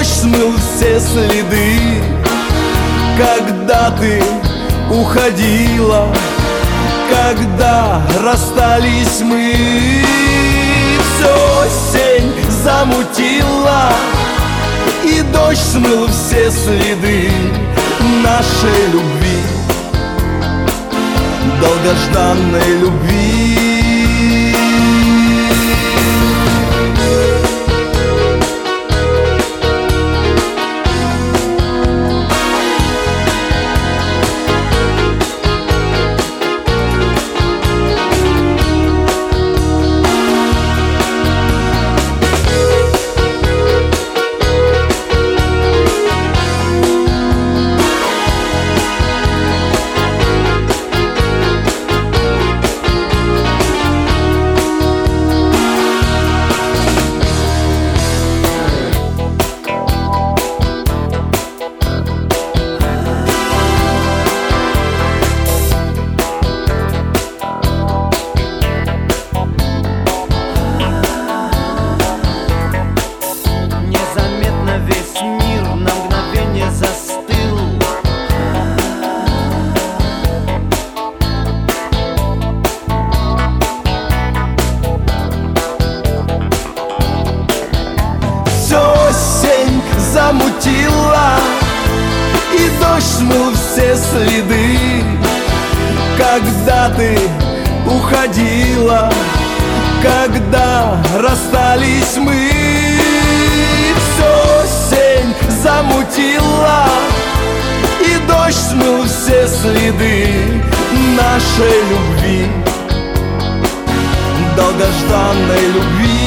дождь смыл все следы. Когда ты уходила, когда расстались мы, всё осень замутила, и дождь смыл все следы нашей любви, долгожданной любви. Замутила, и дождь смыл все следы. Когда ты уходила, когда расстались мы, всё осень замутила, и дождь смыл все следы нашей любви, долгожданной любви.